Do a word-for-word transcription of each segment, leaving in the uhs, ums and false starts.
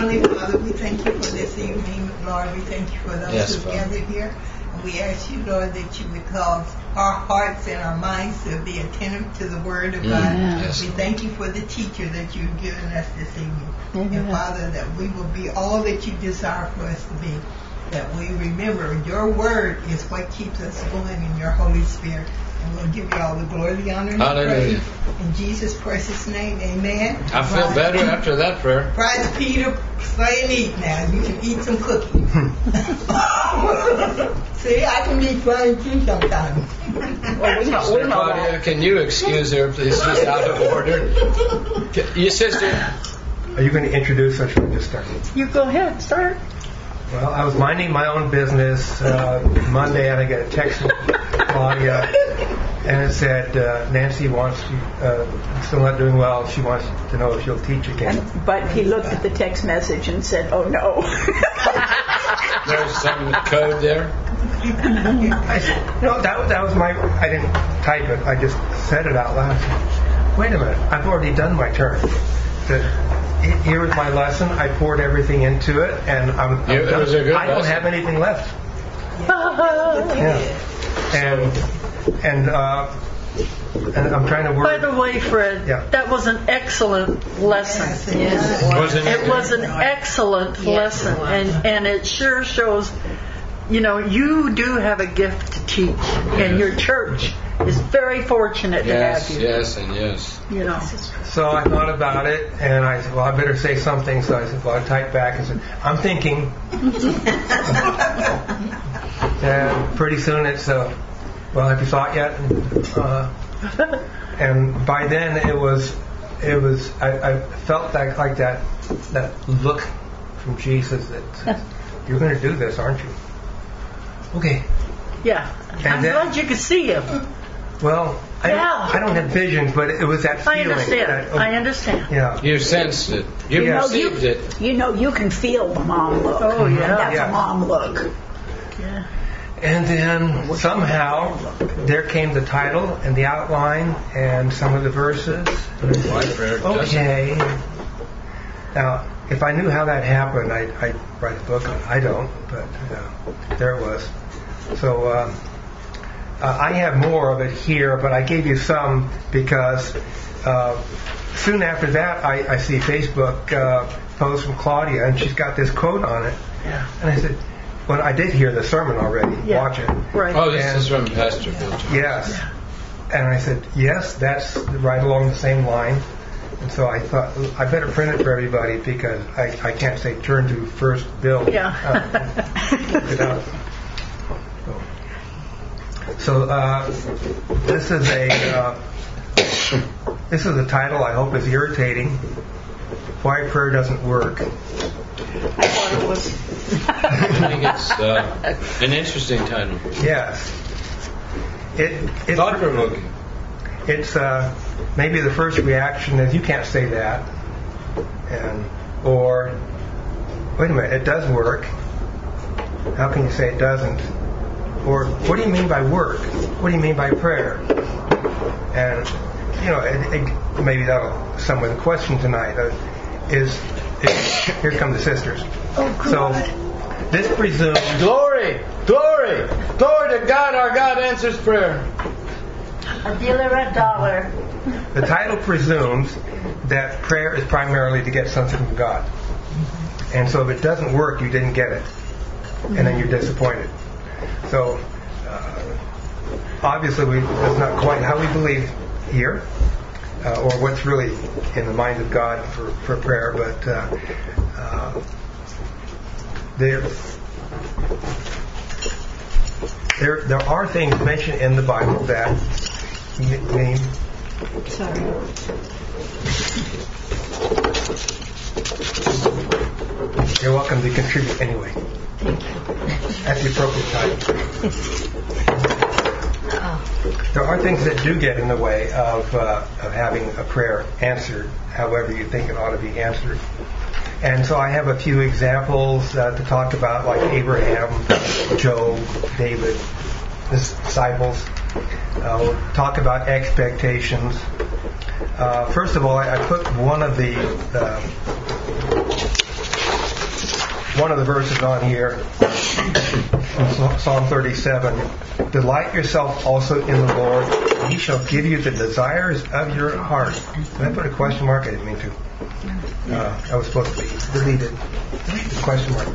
Heavenly Father, we thank you for this evening. Lord, we thank you for those Yes, who Father. gathered here. And we ask you, Lord, that you would cause our hearts and our minds to be attentive to the Word of Mm, God. yes. We thank you for the teacher that you've given us this evening. Amen. And Father, that we will be all that you desire for us to be. That we remember your Word is what keeps us going in your Holy Spirit. And we'll give you all the glory, the honor, and the Hallelujah. praise. In Jesus' precious name, amen. I feel Rise. better after that prayer. Rise, Peter, play and eat now. You can eat some cookies. See, I can be flying too sometimes. Well, we know, we Sister know Claudia, that. can you excuse her, please? She's out of order. Your sister? Are you going to introduce us or just start? You go ahead, start. Well, I was minding my own business uh, Monday, and I got a text from Claudia, and it said uh, Nancy wants to, uh, still not doing well. She wants to know if she'll teach again. And, but he looked at the text message and said, "Oh no." There's some code there. I said, no, that, that was my. I didn't type it. I just said it out loud. Wait a minute. I've already done my turn. That here was my lesson. I poured everything into it, and I'm. I'm It done. was a good I don't lesson. have anything left. Yeah. And and uh, and I'm trying to work. By the way, Fred, Yeah. that was an excellent lesson. Yes, it was. Wasn't It was an excellent lesson, and and it sure shows, you know, you do have a gift to teach, and your church is very fortunate to Yes, have you. yes, and yes. You know, So I thought about it, and I said, well, I better say something. So I said, well, I typed back and said, I'm thinking. And pretty soon it's, uh, well, have you thought yet? And, uh, and by then it was, it was, I, I felt that, like that, that look from Jesus that you're going to do this, aren't you? Okay. yeah. And I'm then- glad you could see him. Well, I, Yeah. don't, I don't have visions, but it was that I feeling. understand. That, oh, I understand. Yeah. You sensed it. You Yeah. perceived it. You know, you can feel the mom look. Oh, yeah. That's Yeah. a mom look. Yeah. And then somehow there came the title and the outline and some of the verses. My prayer doesn't. Okay. Now, if I knew how that happened, I'd, I'd write a book on it. I don't, but uh, there it was. So um, uh, I have more of it here, but I gave you some because uh, soon after that I, I see Facebook uh, post from Claudia, and she's got this quote on it. Yeah. And I said, well, I did hear the sermon already. Yeah. Watch it. Right. Oh, this And- is from Pastor Bill. Yes. And I said, yes, that's right along the same line. And so I thought, I better print it for everybody because I, I can't say turn to first Bill. Yeah. Uh, without- so so uh, this is a uh, this is a title I hope is irritating. Why prayer doesn't work. I thought it was. I think it's uh, an interesting title. Yes. It it's Thought provoking. It's uh, maybe the first reaction is you can't say that, and or wait a minute, it does work. How can you say it doesn't? Or what do you mean by work? What do you mean by prayer? And you know, it, it, maybe that'll sum with a question tonight. Uh, is, is here come the sisters. Oh, So this presumes. Glory, glory, glory to God. Our God answers prayer. A dealer a dollar. The title presumes that prayer is primarily to get something from God. And so if it doesn't work, you didn't get it. And then you're disappointed. So uh, obviously we, that's not quite how we believe here, uh, or what's really in the mind of God for, for prayer, but uh, uh, there, there, there are things mentioned in the Bible that mean. Sorry. You're welcome to contribute anyway. Thank you. At the appropriate time. There are things that do get in the way of, uh, of having a prayer answered however you think it ought to be answered. And so I have a few examples uh, to talk about, like Abraham, Job, David, the disciples. Uh, we'll talk about expectations. Uh, first of all, I, I put one of the uh, one of the verses on here, in Psalm thirty-seven, delight yourself also in the Lord, and He shall give you the desires of your heart. Did I put a question mark? I didn't mean to. Uh, I was supposed to be deleted. Delete the question mark.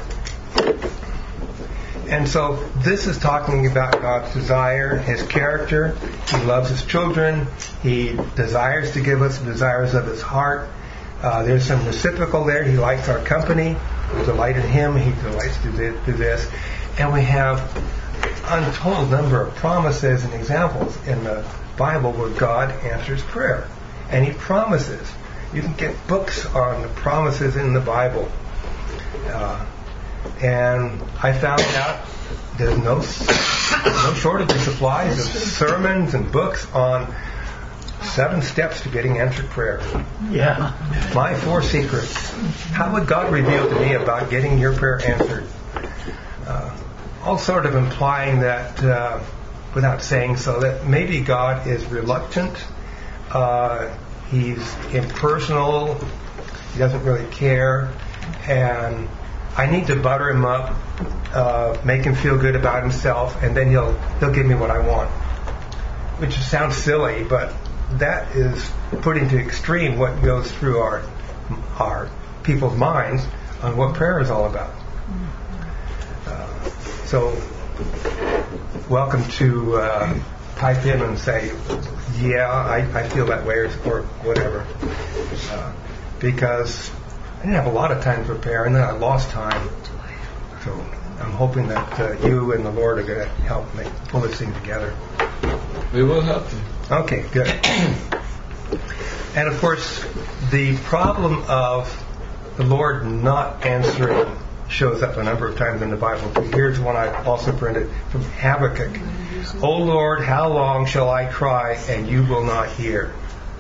And so this is talking about God's desire, His character. He loves His children. He desires to give us the desires of His heart. Uh, there's some reciprocal there. He likes our company. We delight in Him. He delights to do this. And we have untold number of promises and examples in the Bible where God answers prayer. And He promises. You can get books on the promises in the Bible. Uh, and I found out there's no no shortage of supplies of sermons and books on seven steps to getting answered prayer. Yeah. My four secrets. How would God reveal to me about getting your prayer answered? Uh, all sort of implying that, uh, without saying so, that maybe God is reluctant. Uh, he's impersonal. He doesn't really care. And I need to butter him up, uh, make him feel good about himself, and then he'll he'll give me what I want. Which sounds silly, but that is putting to extreme what goes through our our people's minds on what prayer is all about. Uh, so, welcome to uh, pipe in and say, yeah, I, I feel that way, or, or whatever. Uh, because I didn't have a lot of time to prepare, and then I lost time. So I'm hoping that uh, you and the Lord are going to help me pull this thing together. We will help you. Okay, good. And of course, the problem of the Lord not answering shows up a number of times in the Bible. Here's one I also printed from Habakkuk. O Lord, how long shall I cry and you will not hear?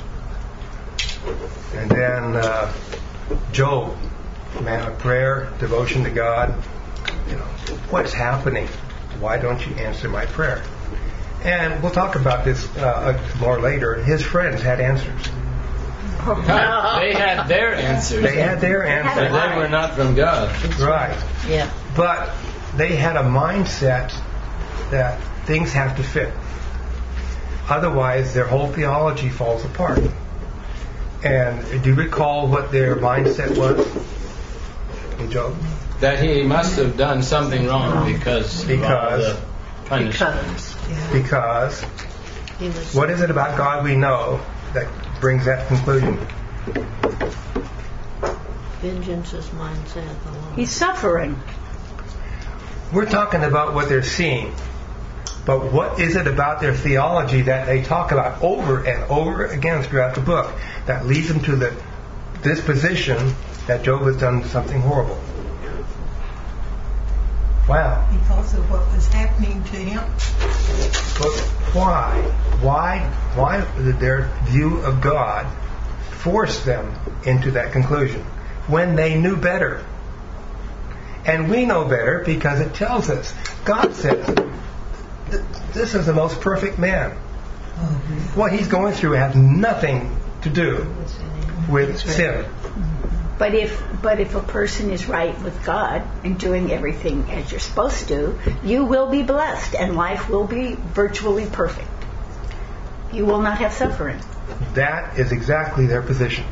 And then uh, Job, man of prayer, devotion to God. You know, what's happening? Why don't you answer my prayer? And we'll talk about this uh, more later. His friends had answers. They had their answers. They had their But answers. they were not from God. Right. Yeah. But they had a mindset that things have to fit. Otherwise, their whole theology falls apart. And do you recall what their mindset was in Job? That he must have done something wrong because, Because- of all the punishment. Because what is it about God we know that brings that conclusion? Vengeance is mine, saith the Lord. He's suffering. We're talking about what they're seeing. But what is it about their theology that they talk about over and over again throughout the book that leads them to the disposition that Job has done something horrible? Wow. Because of what was happening to him. But why? Why? Why did their view of God force them into that conclusion when they knew better? And we know better because it tells us. God says, this is the most perfect man. What he's going through has nothing to do with sin. But if but if a person is right with God and doing everything as you're supposed to, you will be blessed and life will be virtually perfect. You will not have suffering. That is exactly their position.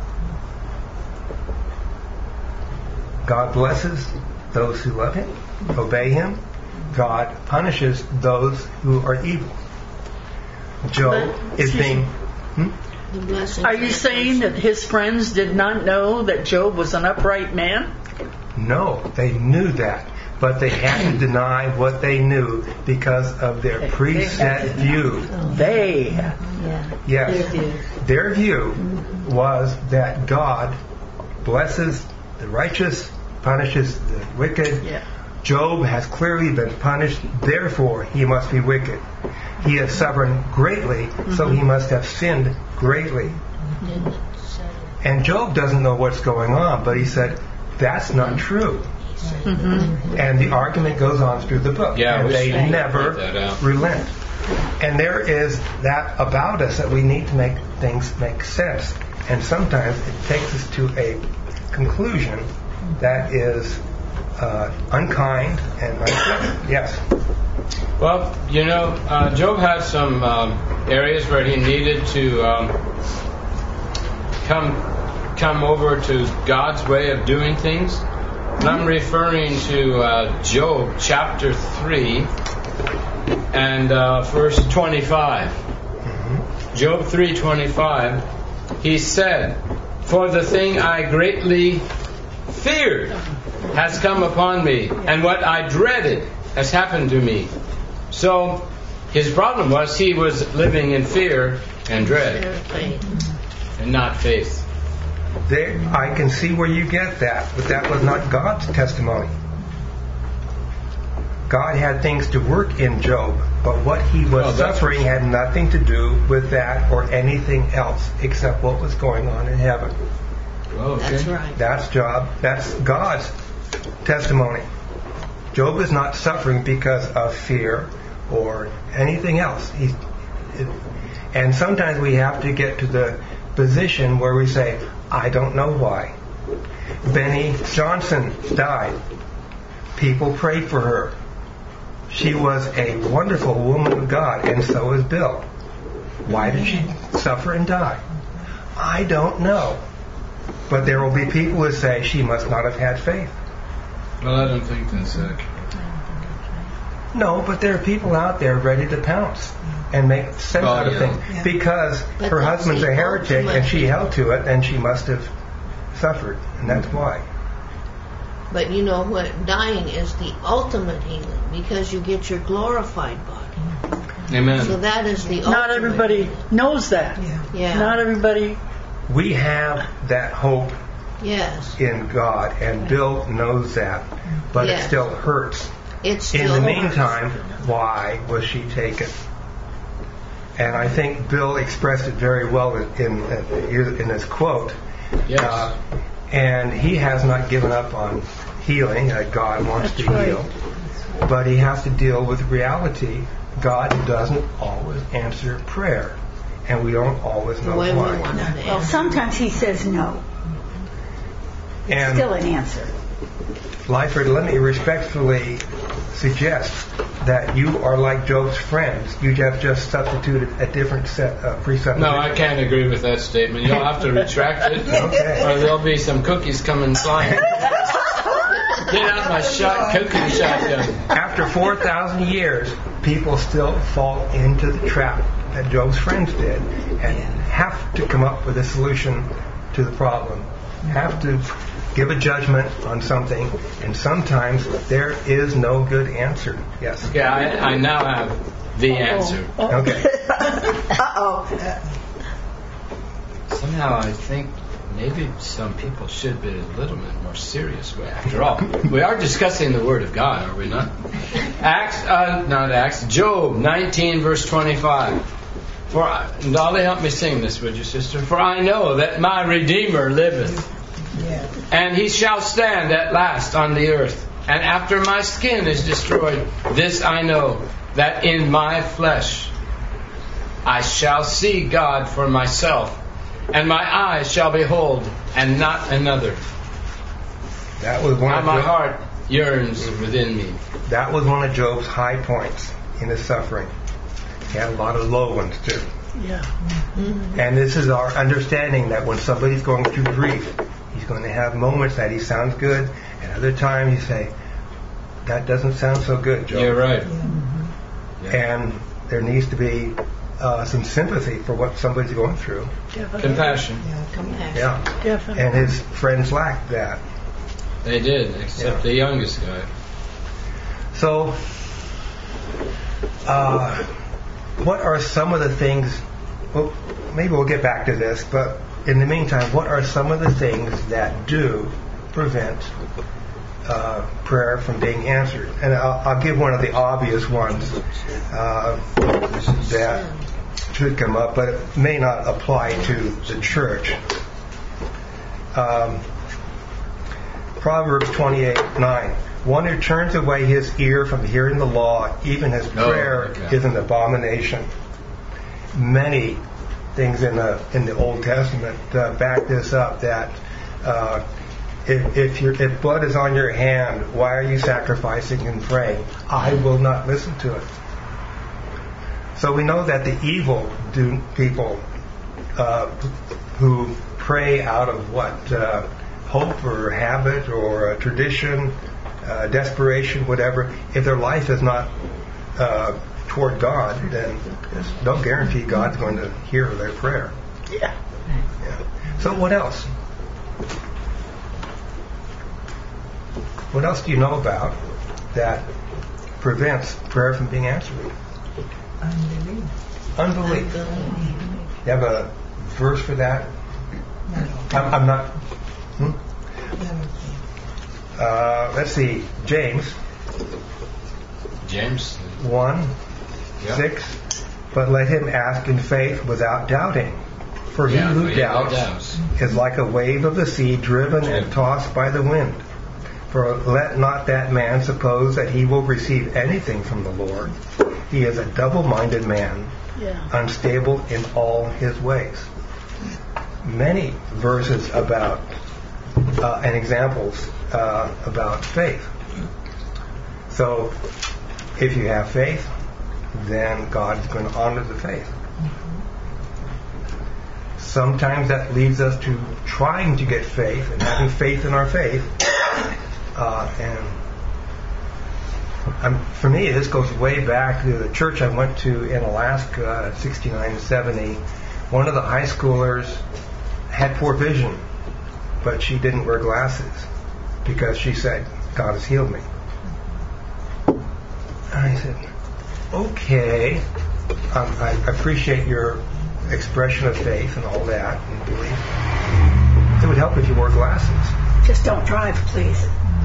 God blesses those who love Him, obey Him. God punishes those who are evil. Job But- is being... Hmm? The blessings Are you of saying that his friends did not know that Job was an upright man? No, they knew that. But they had to deny what they knew because of their preset view. They. Yeah. Yes. Their view was that God blesses the righteous, punishes the wicked. Yeah. Job has clearly been punished, therefore he must be wicked. He has suffered greatly, mm-hmm. so he must have sinned greatly. Mm-hmm. And Job doesn't know what's going on, but he said, that's not true. Mm-hmm. And the argument goes on through the book. Yeah, and we they should never point that out. relent. And there is that about us that we need to make things make sense. And sometimes it takes us to a conclusion that is uh, unkind and unpleasant. Yes. Well, you know, uh, Job had some um, areas where he needed to um, come come over to God's way of doing things. And I'm referring to uh, Job chapter three and uh, verse twenty-five. Mm-hmm. Job three twenty-five. He said, "For the thing I greatly feared has come upon me, and what I dreaded has happened to me." So his problem was he was living in fear and dread and not faith. There, I can see where you get that, but that was not God's testimony. God had things to work in Job, but what he was Oh, that's suffering had nothing to do with that or anything else except what was going on in heaven. Oh, okay. That's right. That's job. That's God's testimony. Job is not suffering because of fear or anything else. He's, it, and sometimes we have to get to the position where we say, I don't know why. Benny Johnson died. People prayed for her. She was a wonderful woman of God, and so is Bill. Why did she suffer and die? I don't know. But there will be people who say she must not have had faith. Well, I don't think that's accurate. No, but there are people out there ready to pounce and make sense Oh, out of yeah. things. Yeah. Because But her that's husband's the a heretic ultimate- and she held to it, and she must have suffered. And that's why. But you know what? Dying is the ultimate healing because you get your glorified body. Amen. So that is the ultimate. Not everybody healing. knows that. Yeah. Yeah. Not everybody. We have that hope Yes. in God, and Bill knows that. But Yes. it still hurts. It's In still the hurts. meantime, why was she taken? And I think Bill expressed it very well in in, in his quote. Yes. Uh, and he has not given up on healing. Uh, God wants That's to right. heal. But he has to deal with reality. God doesn't always answer prayer. And we don't always The know way we why. want it. Well, sometimes he says no. And Still an answer. Lyford, let me respectfully suggest that you are like Job's friends. You have just substituted a different set of presuppositions. No, I can't agree with that statement. You'll have to retract it, Okay. or there'll be some cookies coming flying. Get out my shot, cookie shotgun. After four thousand years, people still fall into the trap that Job's friends did and have to come up with a solution to the problem. Have to give a judgment on something, and sometimes there is no good answer. Yes. Yeah, I, I now have the answer. Okay. Uh-oh. Somehow I think maybe some people should be a little bit more serious. After all, we are discussing the Word of God, are we not? Acts, uh, not Acts, Job nineteen, verse twenty-five. For I, Dolly, help me sing this, would you, sister? For I know that my Redeemer liveth, Yeah. and he shall stand at last on the earth. And after my skin is destroyed, this I know, that in my flesh I shall see God for myself, and my eyes shall behold, and not another. That was one How of my Job- heart yearns within me. that was one of Job's high points in his suffering. He had a lot of low ones too. Yeah. And this is our understanding that when somebody's going through grief, he's going to have moments that he sounds good, and other times you say, that doesn't sound so good, Job. You're right. And there needs to be uh, some sympathy for what somebody's going through. Definitely. Compassion. Compassion. Yeah. Definitely. And his friends lacked that. They did, except Yeah. the youngest guy. So, uh, what are some of the things, well, maybe we'll get back to this, but in the meantime, what are some of the things that do prevent uh, prayer from being answered? And I'll, I'll give one of the obvious ones uh, that should come up, but it may not apply to the church. Um, Proverbs twenty-eight nine. One who turns away his ear from hearing the law, even his Oh, prayer okay. is an abomination. Many things in the in the Old Testament uh, back this up. That uh, If, if, your, if blood is on your hand, why are you sacrificing and praying? I will not listen to it. So we know that the evil do people uh, who pray out of what? Uh, hope or habit or uh, tradition, uh, desperation, whatever. If their life is not uh, toward God, then there's no guarantee God's going to hear their prayer. Yeah. Yeah. So what else? What else do you know about that prevents prayer from being answered? Unbelief. Unbelief. You have a verse for that? No. I'm, I'm not. Hmm? No. Uh, let's see. James James. one, Yeah. six. But let him ask in faith without doubting. For he Yeah, who but he doubts doubts. is like a wave of the sea driven and tossed by the wind. For let not that man suppose that he will receive anything from the Lord. He is a double-minded man, Yeah. unstable in all his ways. Many verses about uh, and examples uh, about faith. So, if you have faith, then God is going to honor the faith. Sometimes that leads us to trying to get faith and having faith in our faith. Uh, and um, for me, this goes way back to the church I went to in Alaska, sixty-nine to seventy. One of the high schoolers had poor vision, but she didn't wear glasses because she said, God has healed me. And I said, okay, um, I appreciate your expression of faith and all that and belief. It would help if you wore glasses. Just don't drive, please.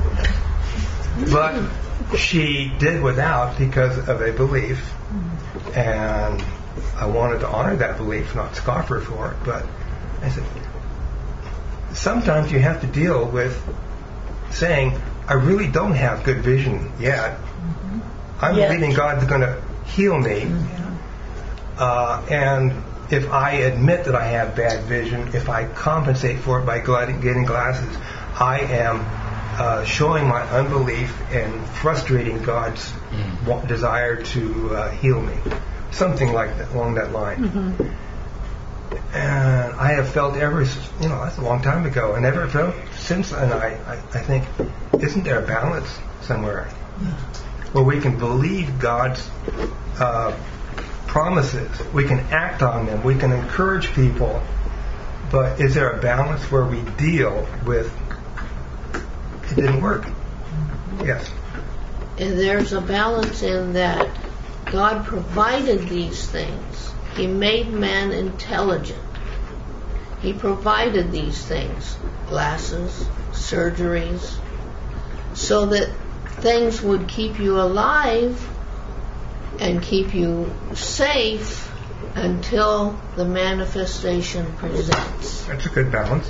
But she did without because of a belief, and I wanted to honor that belief, not scoff her for it. But I said, sometimes you have to deal with saying, I really don't have good vision yet. I'm Yeah. believing God's going to heal me. Uh, and if I admit that I have bad vision, if I compensate for it by glad- getting glasses, I am uh, showing my unbelief and frustrating God's Mm. wa- desire to uh, heal me. Something like that, along that line. Mm-hmm. And I have felt ever, s- you know, that's a long time ago, and ever felt since. And I, I, I think, isn't there a balance somewhere where we can believe God's uh, promises, we can act on them, we can encourage people, but is there a balance where we deal with it didn't work? Yes. And there's a balance in that God provided these things. He made man intelligent. He provided these things, glasses, surgeries, so that things would keep you alive and keep you safe until the manifestation presents. That's a good balance.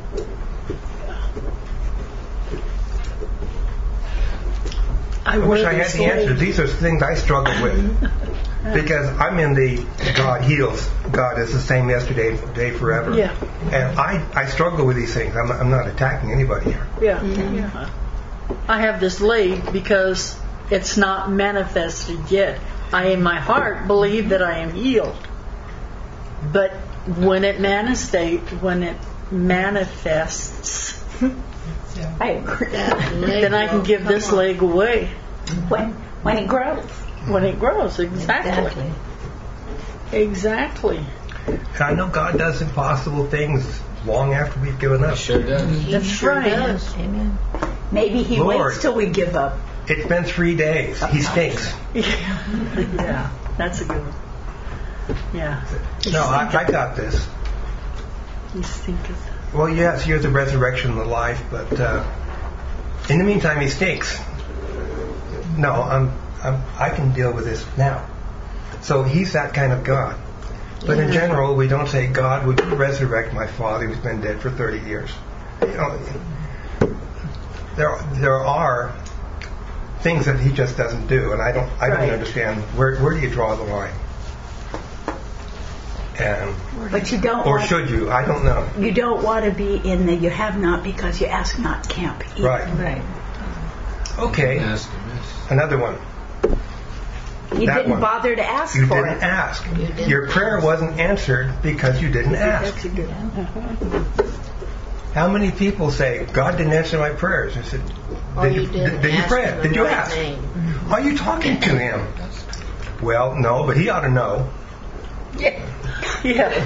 I, I wish wear I had this the answers. leg. These are things I struggle with. Because I'm in the God heals. God is the same yesterday, today, forever. Yeah. And I, I struggle with these things. I'm, I'm not attacking anybody here. Yeah. yeah. I have this leg because it's not manifested yet. I, in my heart, believe that I am healed. But when it manifestates, when it manifests, I agree. That leg then I can will give come this on. leg away. When when it grows. When it grows, exactly. Exactly. And I know God does impossible things long after we've given He up. sure does. He That's sure right. does. Amen. Maybe he Lord. waits till we give up. It's been three days. He stinks. Yeah, that's a good one. Yeah. No, I, I got this. He stinketh. Well, yes, you're the resurrection and the life, but uh, in the meantime, he stinks. No, I'm, I'm, I can deal with this now. So he's that kind of God. But in general, we don't say, God, would you resurrect my father who's been dead for thirty years? You know, there, there are things that he just doesn't do, and I don't, I don't Right. understand where, where do you draw the line? And But you don't or want, should you? I don't know. you don't want to be in the you have not because you ask not camp either. Right. Right. Okay. Ask amiss. Another one. You That didn't one. bother to ask You for didn't it. ask. didn't Your prayer wasn't answered because you didn't ask. That's a good one. How many people say, God didn't answer my prayers? I said, Or did you you, didn't did you ask pray him it? the Did you right ask? name. Are you talking to him? Well, no, but he ought to know. Yeah. Yeah.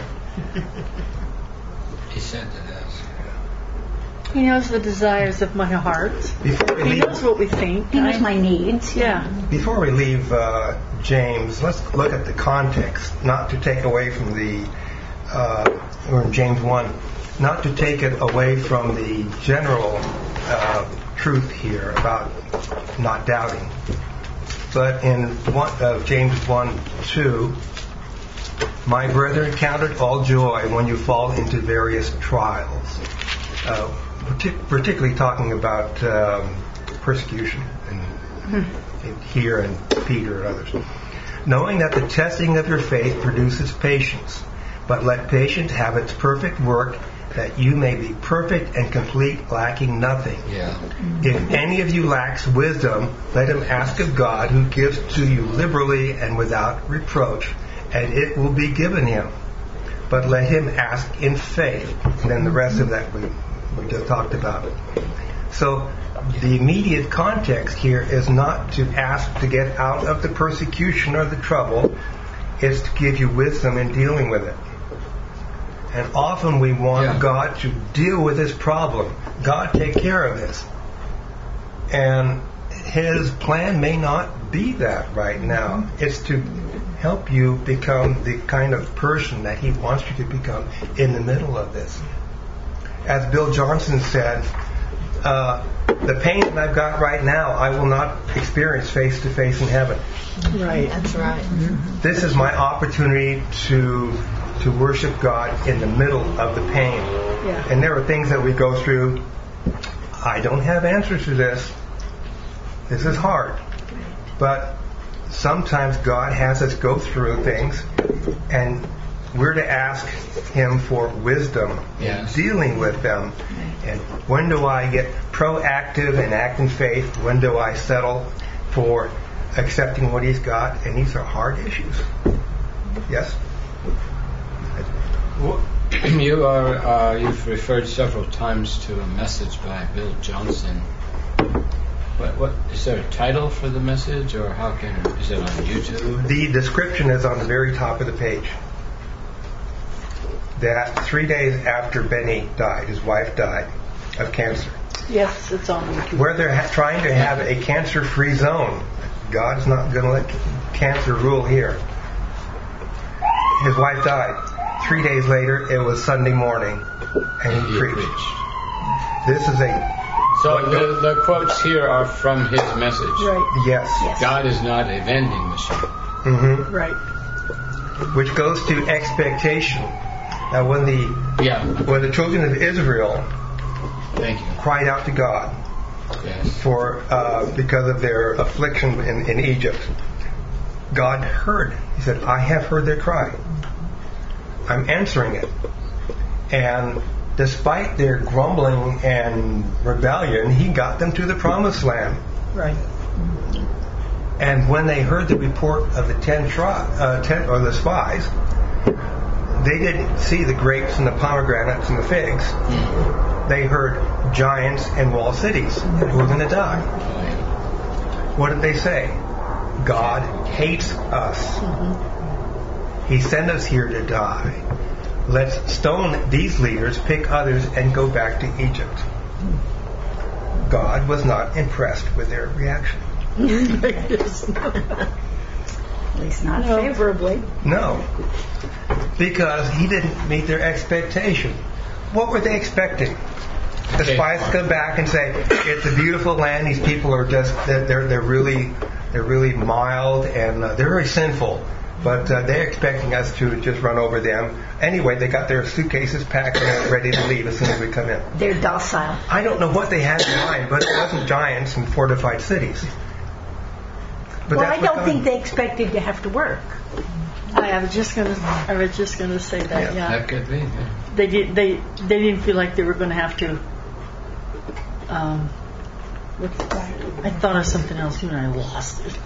He said to us. He knows the desires of my heart. Before we He leave, knows what we think. He knows I- my needs. Yeah. before we leave uh, James, let's look at the context, not to take away from the, uh, or in James one, not to take it away from the general uh, truth here about not doubting. But in one, uh, James one two, my brethren, count it all joy when you fall into various trials. Uh, partic- particularly talking about um, persecution and, and here and Peter and others. Knowing that the testing of your faith produces patience, but let patience have its perfect work, that you may be perfect and complete, lacking nothing. Yeah. If any of you lacks wisdom, let him ask of God, who gives to you liberally and without reproach, and it will be given him. But let him ask in faith. And then the rest of that we, we just talked about. So the immediate context here is not to ask to get out of the persecution or the trouble. It's to give you wisdom in dealing with it. And often we want Yeah. God to deal with this problem. God, take care of this. And his plan may not be that right now. It's to help you become the kind of person that he wants you to become in the middle of this. As Bill Johnson said, uh, the pain that I've got right now, I will not experience face to face in heaven. Right. That's right. This is my opportunity to to worship God in the middle of the pain. Yeah. And there are things that we go through. I don't have answers to this. This is hard. But sometimes God has us go through things, and we're to ask him for wisdom Yes. in dealing with them. And when do I get proactive and act in faith? When do I settle for accepting what he's got? And these are hard issues. Yes? Well, you are uh, you've referred several times to a message by Bill Johnson. What what is there a title for the message, or how can is it on YouTube? The description is on the very top of the page. That three days after Benny died, his wife died of cancer, Yes, it's on YouTube. where they're ha- trying to have a cancer-free zone. God's not going to let cancer rule here. His wife died. Three days later, it was Sunday morning, and he He preached. preached. This is a So the, the quotes here are from his message. Right. yes, Yes. God is not a vending machine. hmm Right. which goes to expectation. Now, when the Yeah. when the children of Israel Thank you. cried out to God Yes. for uh, because of their affliction in, in Egypt, God heard. He said, "I have heard their cry. I'm answering it." And despite their grumbling and rebellion, he got them to the promised land. Right. And when they heard the report of the ten, tri- uh, ten or the spies, they didn't see the grapes and the pomegranates and the figs. They heard giants and walled cities that were going to die. What did they say? God hates us. He sent us here to die. Let's stone these leaders, pick others, and go back to Egypt. God was not impressed with their reaction. At least not No. favorably. No. Because he didn't meet their expectation. What were they expecting? The Okay. spies come back and say, it's a beautiful land, these people are just, they're, they're, they're really they're really mild and uh, they're very sinful. But uh, they're expecting us to just run over them. Anyway, they got their suitcases packed and they're ready to leave as soon as we come in. They're docile. I don't know what they had in mind, but it wasn't giants and fortified cities. But well, that's I what don't God- think they expected to have to work. I was just gonna, I was just gonna say that. Yeah, That could be. Yeah. they did. They they didn't feel like they were going to have to. Um, what, I thought of something else and I lost it.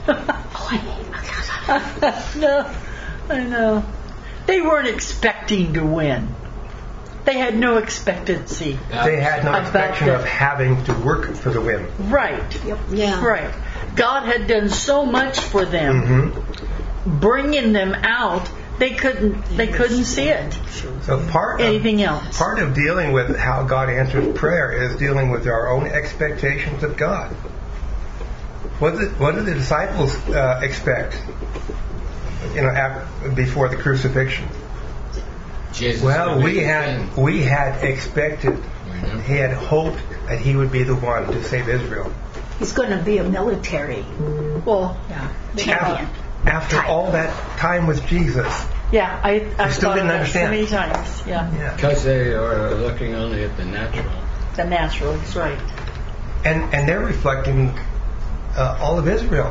No, I know. They weren't expecting to win. They had no expectancy. They had no About expectation that. of having to work for the win. Right. Yeah. Right. God had done so much for them, Mm-hmm. bringing them out. They couldn't. They couldn't see it. So part of, Anything else? part of dealing with how God answers prayer is dealing with our own expectations of God. What did, what did the disciples uh, expect? You know, after, before the crucifixion. Jesus Well, would we be the had king. we had expected, Mhm. he had hoped that he would be the one to save Israel. He's going to be a military Well, yeah, After, champion. after all that time with Jesus, yeah. I I still thought didn't of that so understand. many times. Yeah. yeah. Because they are looking only at the natural. The natural. That's right. and and they're reflecting uh, all of Israel.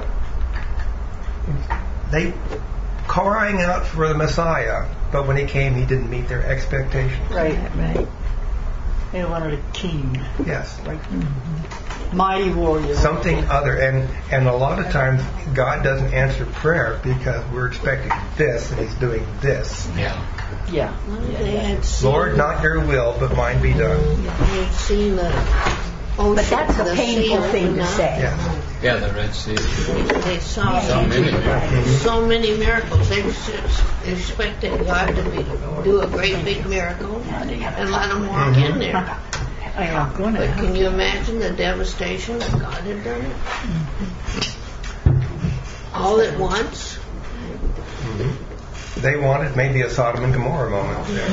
They crying out for the Messiah, but when he came, he didn't meet their expectations. Right. Right. They wanted a king, Yes, like mighty warrior. something other, and and a lot of times God doesn't answer prayer because we're expecting this, and He's doing this. Yeah. Yeah. Well, they had seen, Lord, not Your will, but Mine be done. they had seen the ocean. But that's a the painful sea thing open to up. say. Yes. Yeah, the Red Sea. They saw So many miracles. so many miracles. They just expected God to be, do a great big miracle and let them walk in there. I am going But to. can you imagine the devastation that God had done it? All at once? They wanted maybe a Sodom and Gomorrah moment there.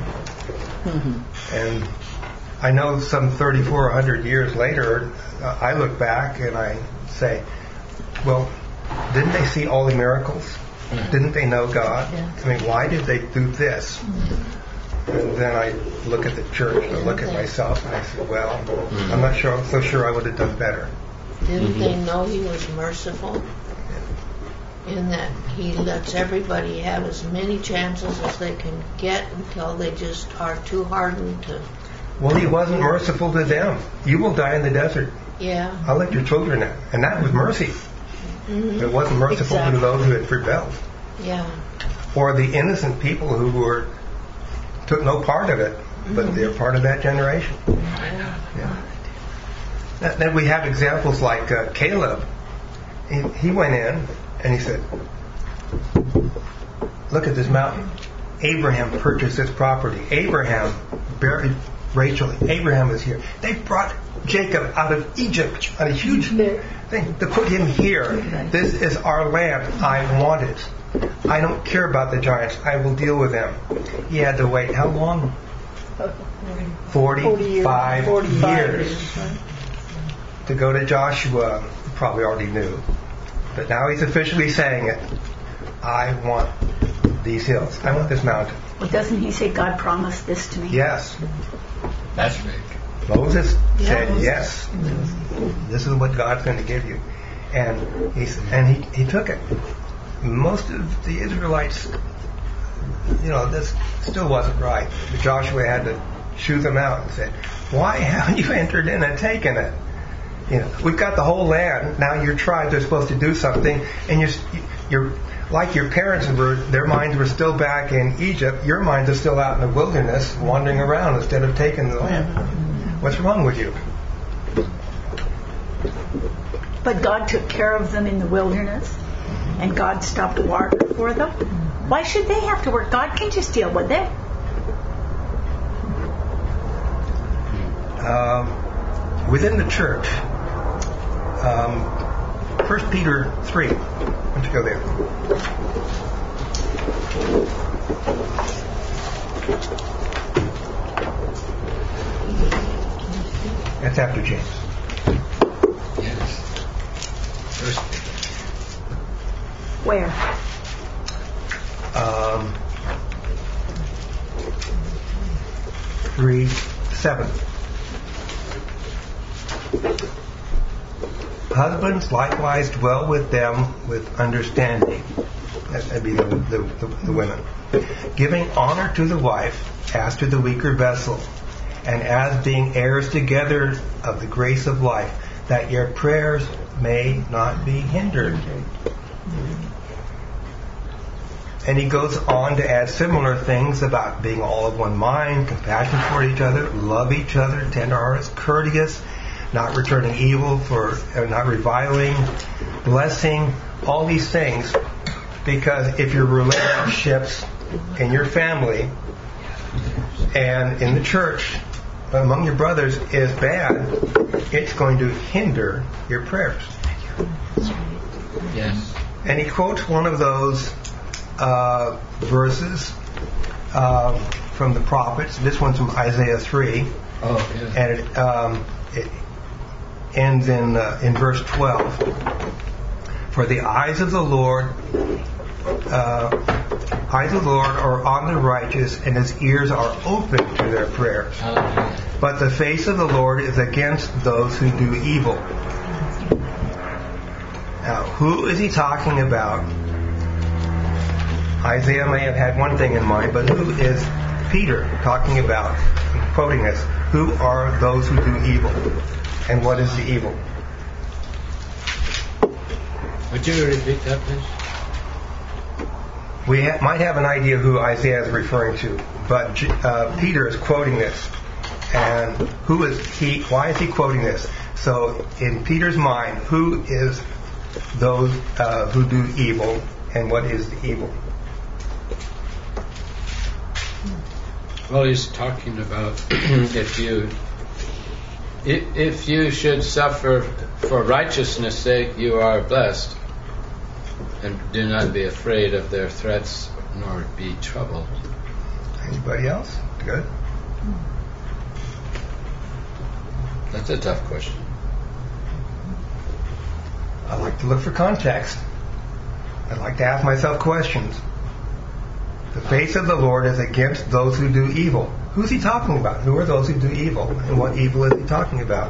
And I know some thirty-four hundred years later, uh, I look back and I say, well, didn't they see all the miracles? Didn't they know God? I mean, why did they do this? And then I look at the church and I look at myself and I say, well, I'm not sure, so sure I would have done better. Didn't they know He was merciful? In that He lets everybody have as many chances as they can get until they just are too hardened to. Well, He wasn't merciful to them. You will die in the desert. Yeah. I'll let your children in. And that was mercy. Mhm. It wasn't merciful Exactly. to those who had rebelled. Yeah. Or the innocent people who were took no part of it, but they're part of that generation. Yeah. Yeah. Th- Then we have examples like uh, Caleb. He, he went in and he said, look at this mountain. Abraham purchased this property. Abraham buried Rachel. Abraham is here. They brought Jacob out of Egypt on a huge thing to put him here. This is our land. I want it. I don't care about the giants. I will deal with them. He had to wait how long? forty-five, forty-five years years, right? to go to Joshua. He probably already knew. But now he's officially saying it. I want these hills. I want this mountain. Well, doesn't he say God promised this to me? Yes. That's big. Moses Yeah, said Moses. yes. This is what God's going to give you. And he and he, he took it. Most of the Israelites, you know, this still wasn't right. But Joshua had to shoo them out and said, why haven't you entered in and taken it? You know, we've got the whole land. Now your tribes are supposed to do something, and you're, you're like your parents were. Their minds were still back in Egypt. Your minds are still out in the wilderness, wandering around instead of taking the land. What's wrong with you? But God took care of them in the wilderness, and God stopped water for them. Why should they have to work? God can just deal with it. Um, within the church, um, First Peter three. Why don't you go there? That's after James. Yes. First Where? Um, three seven. husbands likewise dwell with them with understanding. That'd be the, the, the, the women. Giving honor to the wife as to the weaker vessel, and as being heirs together of the grace of life, that your prayers may not be hindered. And he goes on to add similar things about being all of one mind, compassion for each other, love each other, tender-hearted, courteous, not returning evil for, uh, not reviling, blessing, all these things. Because if your relationships in your family and in the church among your brothers is bad, it's going to hinder your prayers. Yes. And he quotes one of those uh, verses uh, from the prophets. This one's from Isaiah three. Oh, yes. And it, um, it ends in uh, in verse twelve. For the eyes of the Lord, uh, eyes of the Lord are on the righteous, and His ears are open to their prayers. Hallelujah. But the face of the Lord is against those who do evil. Now, who is he talking about? Isaiah may have had one thing in mind, but who is Peter talking about? I'm quoting this. Who are those who do evil? And what is the evil? Would you repeat that, please? We ha- might have an idea who Isaiah is referring to, but uh, Peter is quoting this. And who is he? Why is he quoting this? So, in Peter's mind, who is those uh, who do evil, and what is the evil? Well, he's talking about if you if, if you should suffer for righteousness' sake, you are blessed, and do not be afraid of their threats, nor be troubled. Anybody else? Good. That's a tough question. I like to look for context. I like to ask myself questions. The face of the Lord is against those who do evil. Who's he talking about? Who are those who do evil? And what evil is he talking about?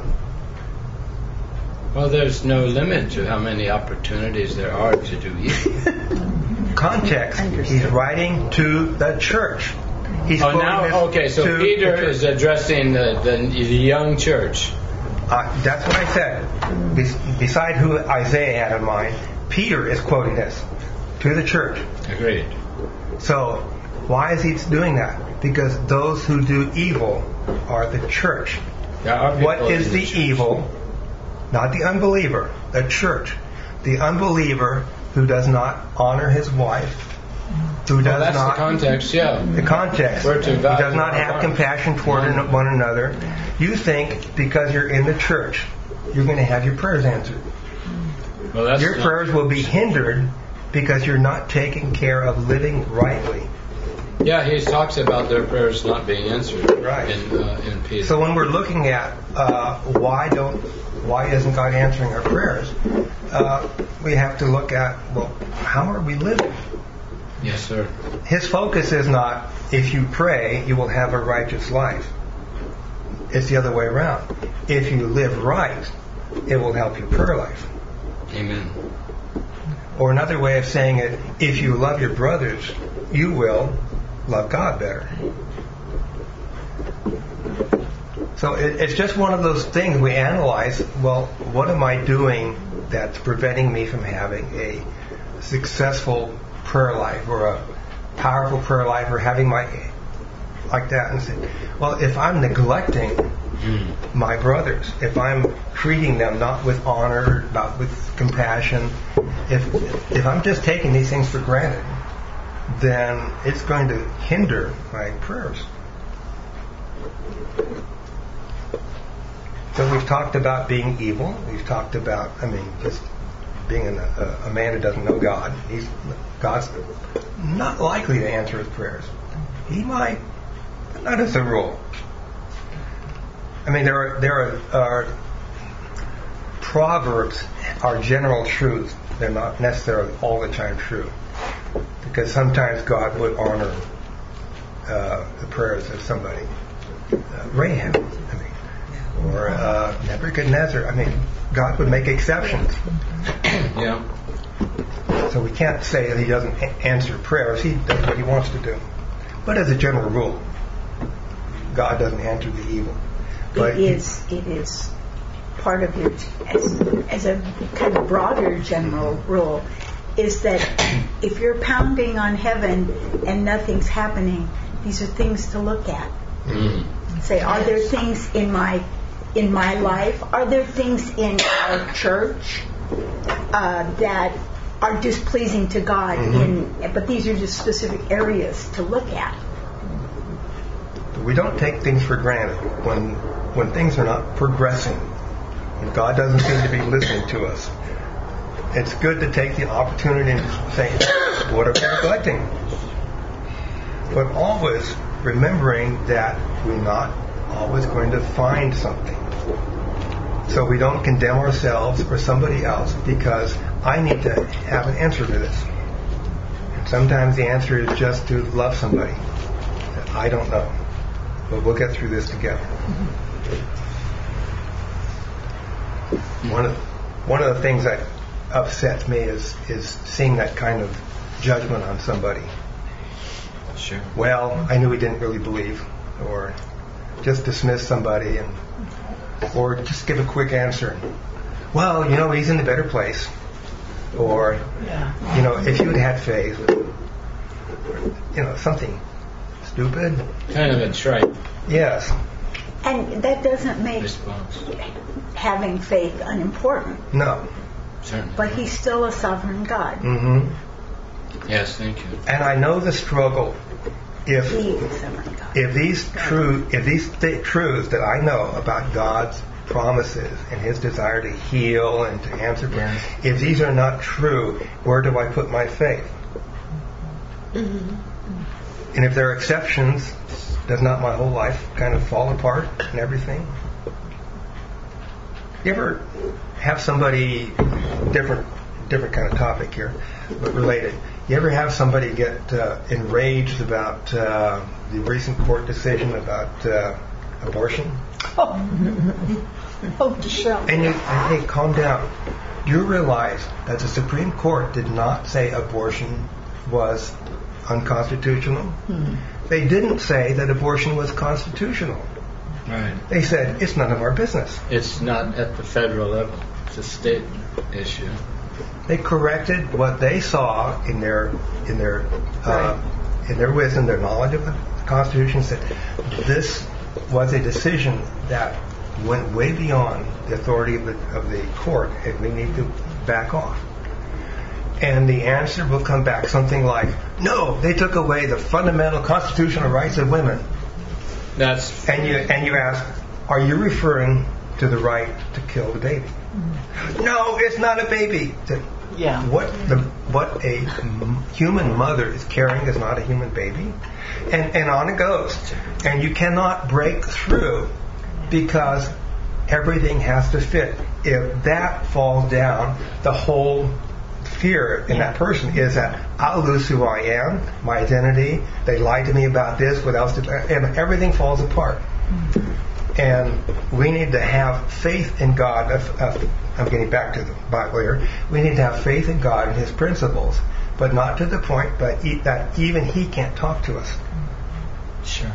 Well, there's no limit to how many opportunities there are to do evil. Context. He's writing to the church. He's Oh, quoting now, this okay, so to Peter the church. is addressing the, the, the young church. Uh, that's what I said. Bes- beside who Isaiah had in mind, Peter is quoting this to the church. Agreed. So, why is he doing that? Because those who do evil are the church. There are What people is in the church. evil? Not the unbeliever, the church. The unbeliever who does not honor his wife, who does Well, that's not... the context, yeah. The context. We're to He value does not our have heart. compassion toward One. one another. You think because you're in the church, you're going to have your prayers answered. Well, that's Your not- prayers will be hindered because you're not taking care of living rightly. Yeah, he talks about their prayers not being answered. Right. In uh, in Peter. So when we're looking at uh, why don't why isn't God answering our prayers, uh, we have to look at, well, how are we living? Yes, sir. His focus is not, if you pray, you will have a righteous life. It's the other way around. If you live right, it will help your prayer life. Amen. Or another way of saying it, if you love your brothers, you will love God better. So it, it's just one of those things we analyze, well, what am I doing that's preventing me from having a successful prayer life or a powerful prayer life or having my, like that, and say, well, if I'm neglecting Mm. my brothers, if I'm treating them not with honor, not with compassion, if if I'm just taking these things for granted, then it's going to hinder my prayers. So we've talked about being evil. We've talked about, I mean, just being an, a, a man who doesn't know God. He's God's not likely to answer his prayers. He might, but not as a rule. I mean, there are there are, are proverbs are general truths. They're not necessarily all the time true, because sometimes God would honor uh, the prayers of somebody, uh, Rahab, I mean, or uh, Nebuchadnezzar, I mean, God would make exceptions. Yeah. So we can't say that he doesn't a- answer prayers. He does what he wants to do. But as a general rule, God doesn't answer the evil. But It is, it is part of your, as, as a kind of broader general rule, is that if you're pounding on heaven and nothing's happening, these are things to look at. Mm. Say, are there things in my in my life? Are there things in our church uh, that are displeasing to God? Mm-hmm. In but these are just specific areas to look at. we don't take things for granted when when things are not progressing, when God doesn't seem to be listening to us. It's good to take the opportunity and say, what are we neglecting? But always remembering that we're not always going to find something. So we don't condemn ourselves or somebody else because I need to have an answer to this. And sometimes the answer is just to love somebody. I don't know. But we'll get through this together. One of one of the things that upsets me is is seeing that kind of judgment on somebody. Sure. Well, I knew he didn't really believe, or just dismiss somebody, and or just give a quick answer. Well, you know, he's in a better place, or Yeah. you know, if you had had faith, you know, something stupid. Kind of a trite Yes. And that doesn't make response. having faith unimportant, No. Certainly. but he's still a sovereign God. Mm-hmm. Yes, thank you. And I know the struggle. If He is a sovereign God. if these true if these th- truths that I know about God's promises and His desire to heal and to answer prayers, if these are not true, where do I put my faith? And if there are exceptions, does not my whole life kind of fall apart and everything? You ever have somebody, different different kind of topic here, but related. You ever have somebody get uh, enraged about uh, the recent court decision about uh, abortion? Oh, Michelle. And you, hey, calm down. You realize that the Supreme Court did not say abortion was unconstitutional. Hmm. They didn't say that abortion was constitutional. Right. They said it's none of our business. It's not at the federal level. It's a state issue. They corrected what they saw in their in their uh, in their wisdom, their knowledge of the Constitution. Said this was a decision that went way beyond the authority of the, of the court, and we need to back off. And the answer will come back something like, "No, they took away the fundamental constitutional rights of women." That's And you and you ask, "Are you referring to the right to kill the baby?" Mm-hmm. No, it's not a baby. Yeah. What the what a human mother is carrying is not a human baby, and and on it goes. And you cannot break through because everything has to fit. If that falls down, the whole fear in that person is that I'll lose who I am, my identity. They lied to me about this. What else? Did, and everything falls apart. And we need to have faith in God. Uh, uh, I'm getting back to the Bible here. We need to have faith in God and His principles, but not to the point but e- that even He can't talk to us. sure.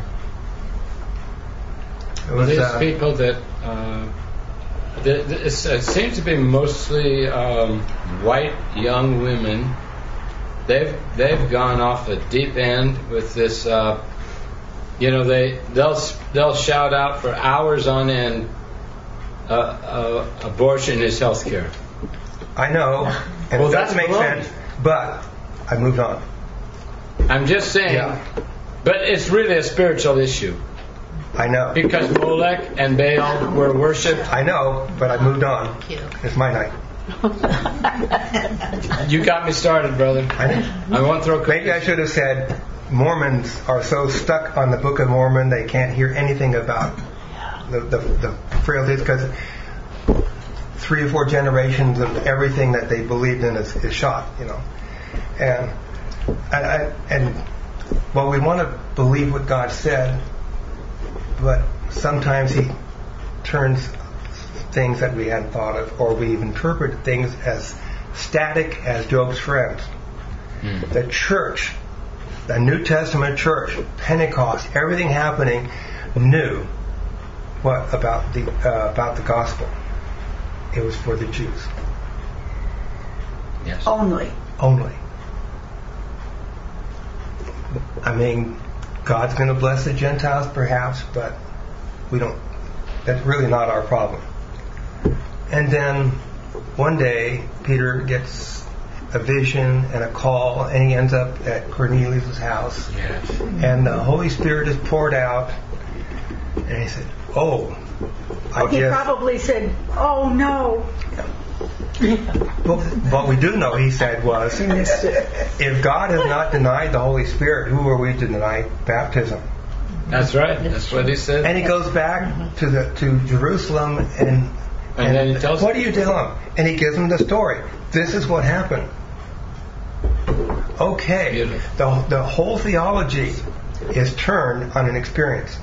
It was, These uh, people that uh, the, the, it's, it seems to be mostly um, white young women. They've they've gone off the deep end with this. Uh, you know, they they'll they'll shout out for hours on end. Uh, uh, abortion is health care. I know, and Well, it does that's make baloney. sense, but I moved on. I'm just saying, Yeah. but it's really a spiritual issue I know. because Molech and Baal were worshipped. I know, but I moved on. Thank you. It's my night. You got me started, brother. I know. I won't throw. Maybe I should have said Mormons are so stuck on the Book of Mormon they can't hear anything about the the, the frailties because three or four generations of everything that they believed in is, is shot, you know. And I, I, and well, we want to believe what God said, but sometimes He turns things that we hadn't thought of, or we've interpreted things as static as Job's friends. Mm. The church, the New Testament church, Pentecost, everything happening, knew what about the uh, about the gospel. It was for the Jews. Yes. Only. Only. I mean, God's going to bless the Gentiles, perhaps, but we don't. That's really not our problem. And then one day, Peter gets a vision and a call, and he ends up at Cornelius' house. Yes. And the Holy Spirit is poured out, and he said, "Oh, I he guess." probably said, "Oh no." Well, what we do know, he said, was, if God has not denied the Holy Spirit, who are we to deny baptism? That's right. That's what he said. And he goes back to the to Jerusalem, and, and, and then he tells what him. do you tell him? And he gives him the story. This is what happened. Okay, Beautiful. the the whole theology is turned on an experience.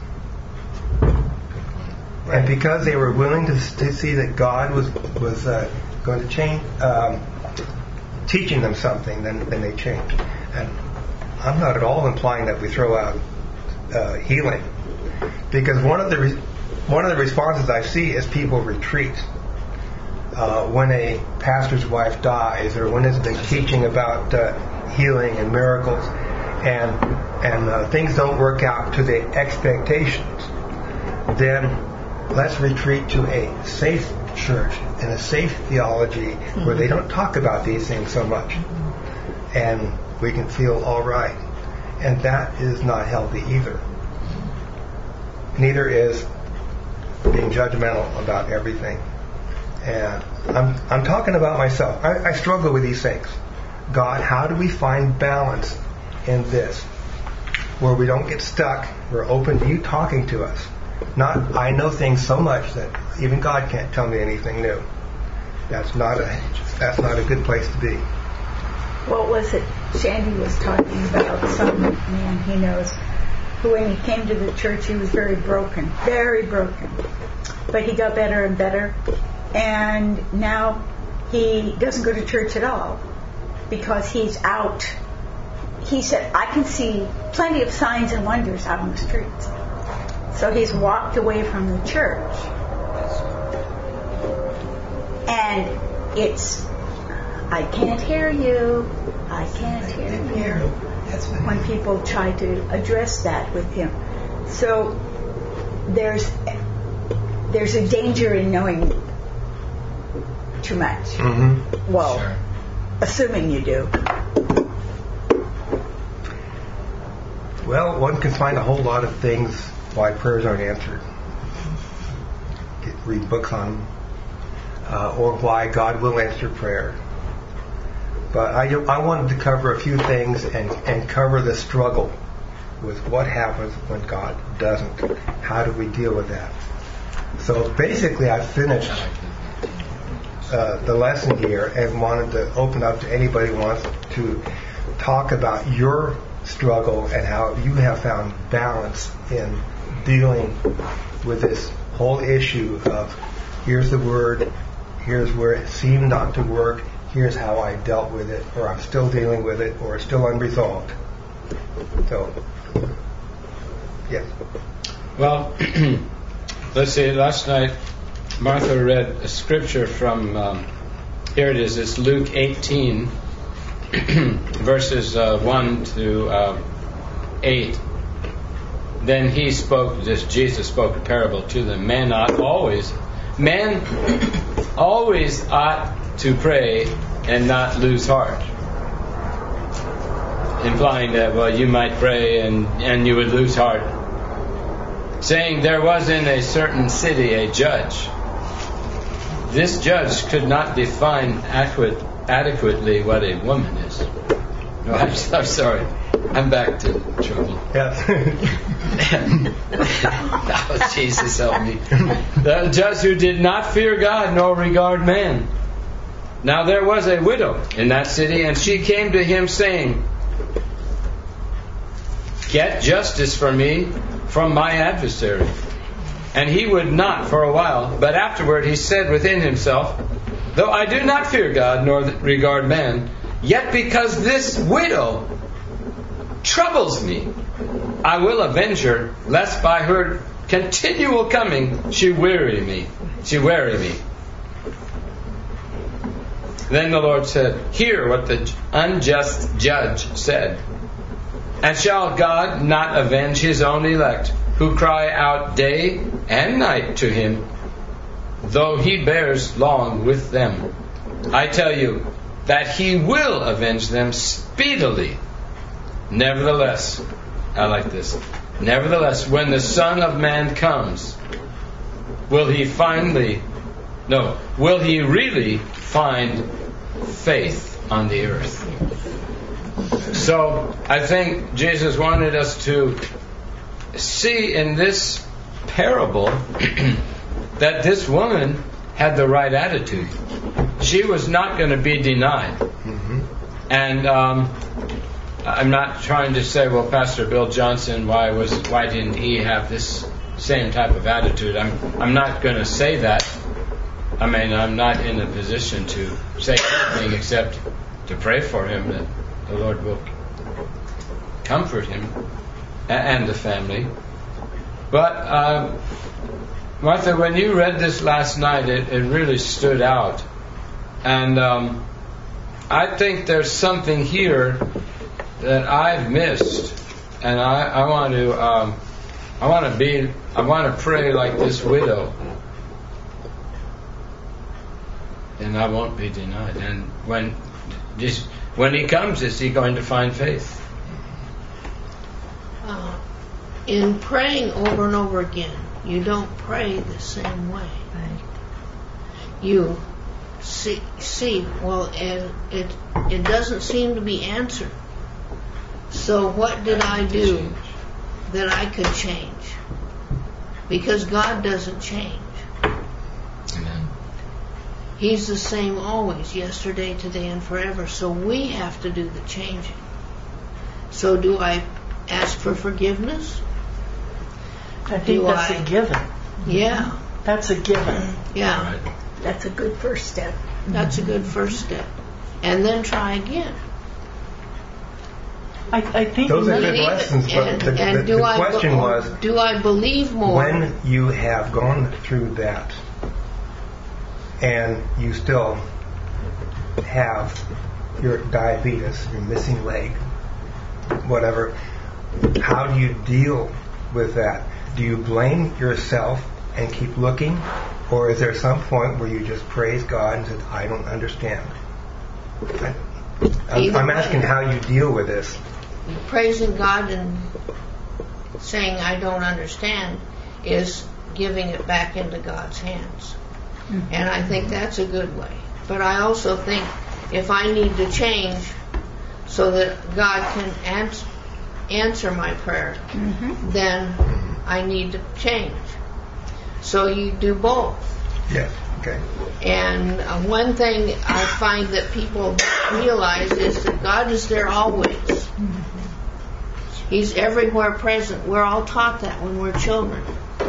And because they were willing to, to see that God was was uh, going to change, um, teaching them something, then then they changed. And I'm not at all implying that we throw out uh, healing, because one of the re- one of the responses I see is people retreat uh, when a pastor's wife dies, or when there's been teaching about uh, healing and miracles, and and uh, things don't work out to the expectations. Then let's retreat to a safe church and a safe theology mm-hmm. where they don't talk about these things so much. And we can feel all right. And that is not healthy either. Neither is being judgmental about everything. And I'm I'm talking about myself. I, I struggle with these things. God, how do we find balance in this? Where we don't get stuck. We're open to you talking to us. Not, I know things so much that even God can't tell me anything new. That's not a that's not a good place to be. What was it? Shandy was talking about some man he knows who, when he came to the church, he was very broken, very broken. But he got better and better, and now he doesn't go to church at all because he's out. He said, "I can see plenty of signs and wonders out on the streets." So he's walked away from the church. And it's, I can't hear you, I can't hear you. That's what When people try to address that with him. So there's there's a danger in knowing too much. Mm-hmm. Well, Sure. assuming you do. Well, one can find a whole lot of things why prayers aren't answered. Get, read books on them. Uh, or why God will answer prayer. But I, I wanted to cover a few things and, and cover the struggle with what happens when God doesn't. How do we deal with that? So basically I finished uh, the lesson here and wanted to open up to anybody who wants to talk about your struggle and how you have found balance in dealing with this whole issue of here's the word, here's where it seemed not to work, here's how I dealt with it, or I'm still dealing with it, or it's still unresolved. So, yes. Well, let's see, last night Martha read a scripture from, um, here it is, it's Luke eighteen, verses uh, one to uh, eight. Then he spoke, this Jesus spoke a parable to them. Men ought always, men always ought to pray and not lose heart. Implying that, well, you might pray and, and you would lose heart. Saying there was in a certain city a judge. This judge could not define adequate, adequately what a woman is. No, I'm, I'm sorry. I'm back to trouble. Yes. Oh, Jesus help me. The judge who did not fear God nor regard man. Now there was a widow in that city, and she came to him saying, "Get justice for me from my adversary." And he would not for a while. But afterward he said within himself, though I do not fear God nor regard man, yet because this widow troubles me, I will avenge her, lest by her continual coming she weary me. She weary me. Then the Lord said, hear what the unjust judge said. And shall God not avenge his own elect, who cry out day and night to him, though he bears long with them? I tell you that he will avenge them speedily. Nevertheless, I like this. Nevertheless, when the Son of Man comes, will he finally, no, will he really find faith on the earth? So, I think Jesus wanted us to see in this parable that this woman had the right attitude. She was not going to be denied. Mm-hmm. And um, I'm not trying to say, well, Pastor Bill Johnson, why was why didn't he have this same type of attitude? I'm I'm not going to say that. I mean, I'm not in a position to say anything except to pray for him that the Lord will comfort him and the family. But uh, Martha, when you read this last night, it, it really stood out. And um, I think there's something here that I've missed, and I, I want to um, I want to be I want to pray like this widow, and I won't be denied. And when just when he comes, is he going to find faith? Uh, in praying over and over again, you don't pray the same way. Right. You see, see well, and it it doesn't seem to be answered. So what did I do that I could change? Because God doesn't change. Amen. He's the same always, yesterday, today, and forever. So we have to do the changing. So do I ask for forgiveness? I think Do that's I- a given. Yeah, That's a given. yeah. Right. That's a good first step. That's a good first step. And then try again. I, I think Those are And good even- lessons, but and- the, and the, do the I question be- was, do I believe more? when you have gone through that and you still have your diabetes, your missing leg, whatever, how do you deal with that? Do you blame yourself and keep looking? Or is there some point where you just praise God and say, I don't understand? I, I'm, Either I'm way. asking how you deal with this. Praising God and saying I don't understand is giving it back into God's hands. Mm-hmm. And I think that's a good way. But I also think if I need to change so that God can ans- answer my prayer, mm-hmm. then I need to change. So you do both. Yes, okay. And uh, one thing I find that people realize is that God is there always. He's everywhere present. We're all taught that when we're children.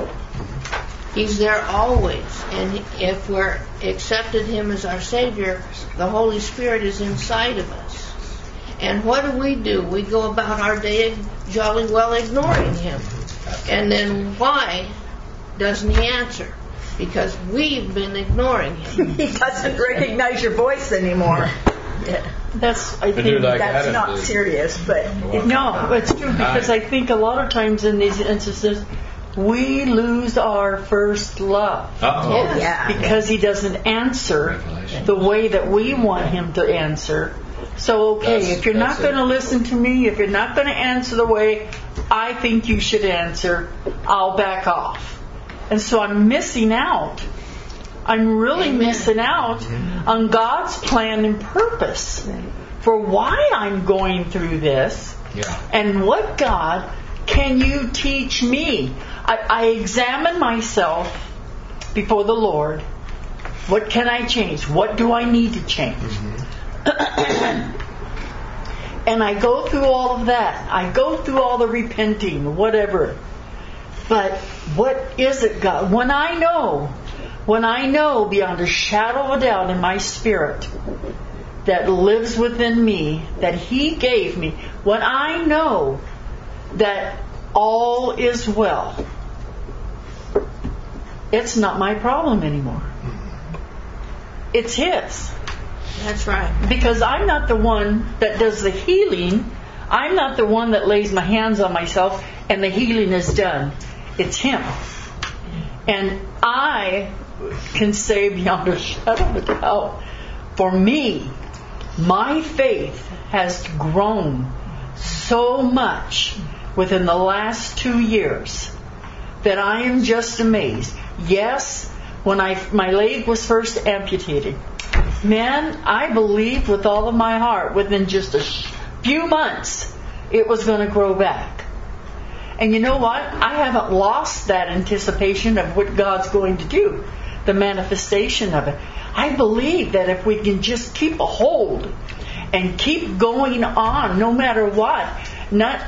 He's there always. And if we're accepted Him as our Savior, the Holy Spirit is inside of us. And what do we do? We go about our day jolly well ignoring Him. And then why doesn't He answer? Because we've been ignoring Him. He doesn't recognize your voice anymore. Yeah. That's, I But think, you like That's Adam not did. serious, but Wow. no, it's true because Right. I think a lot of times in these instances, we lose our first love Uh-oh. oh yeah. because He doesn't answer Revelation. the way that we want Him to answer. So, okay, That's- if you're not that's going to it. listen to me, if you're not going to answer the way I think you should answer, I'll back off. And so I'm missing out. I'm really Amen. missing out on God's plan and purpose for why I'm going through this. Yeah. And what, God, can you teach me? I, I examine myself before the Lord. What can I change? What do I need to change? And I go through all of that. I go through all the repenting, whatever. But what is it, God? When I know, when I know beyond a shadow of a doubt in my spirit that lives within me, that He gave me, when I know that all is well, it's not my problem anymore. It's His. That's right. Because I'm not the one that does the healing. I'm not the one that lays my hands on myself and the healing is done. It's Him. And I can say beyond a shadow of a doubt, for me, my faith has grown so much within the last two years that I am just amazed. Yes, when I my leg was first amputated, man, I believed with all of my heart within just a few months it was going to grow back. And you know what? I haven't lost that anticipation of what God's going to do, the manifestation of it. I believe that if we can just keep a hold and keep going on no matter what, not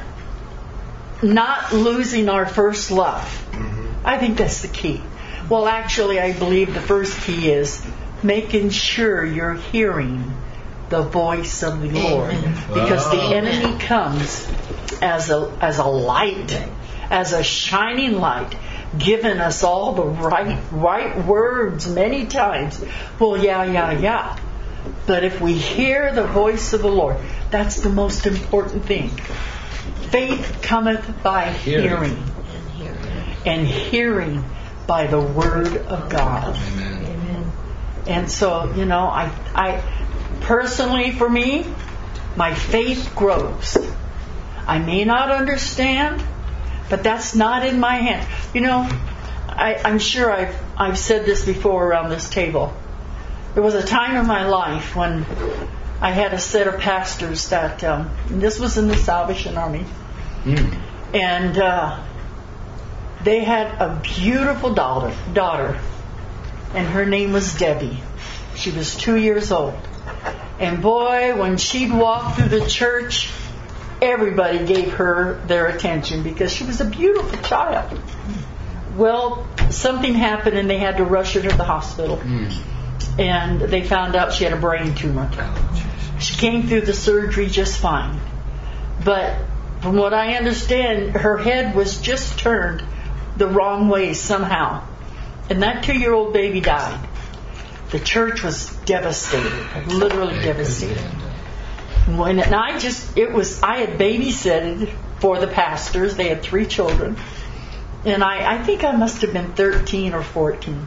not losing our first love. I think that's the key. Well, actually, I believe the first key is making sure you're hearing the voice of the Lord. Because the enemy comes as a as a light, as a shining light, giving us all the right right words many times. Well, yeah, yeah, yeah. But if we hear the voice of the Lord, that's the most important thing. Faith cometh by hearing, and hearing by the Word of God. Amen. And so, you know, I, I personally, for me, my faith grows. I may not understand, but that's not in my hand. You know, I, I'm sure I've I've said this before around this table. There was a time in my life when I had a set of pastors that, um, and this was in the Salvation Army, mm. and uh, they had a beautiful daughter, daughter, and her name was Debbie. She was two years old. And boy, when she'd walk through the church, everybody gave her their attention because she was a beautiful child. Well, something happened and they had to rush her to the hospital. Mm. And they found out she had a brain tumor. She came through the surgery just fine. But from what I understand, her head was just turned the wrong way somehow. And that two-year-old baby died. The church was devastated, literally devastated. When and I just, it was, I had babysitted for the pastors. They had three children. And I, I think I must have been thirteen or fourteen.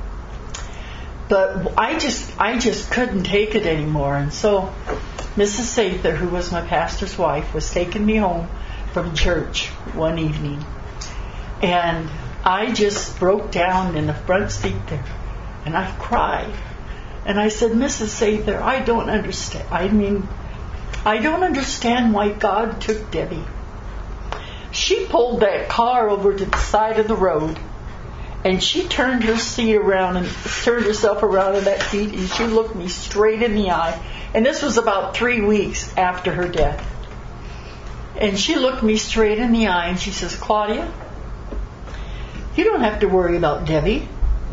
But I just, I just couldn't take it anymore. And so Missus Sather, who was my pastor's wife, was taking me home from church one evening. And I just broke down in the front seat there. And I cried. And I said, Missus Sather, I don't understand. I mean, I don't understand why God took Debbie. She pulled that car over to the side of the road. And she turned her seat around and turned herself around in that seat. And she looked me straight in the eye. And this was about three weeks after her death. And she looked me straight in the eye and she says, Claudia, you don't have to worry about Debbie.